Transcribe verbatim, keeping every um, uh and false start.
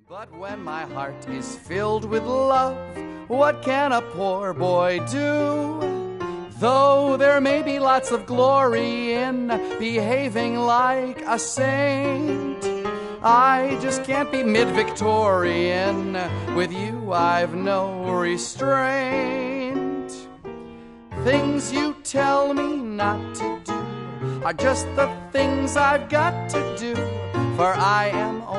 But when my heart is filled with love, what can a poor boy do? Though there may be lots of glory in behaving like a saint, I just can't be mid-Victorian. With you I've no restraint. Things you tell me not to do are just the things I've got to do, for I am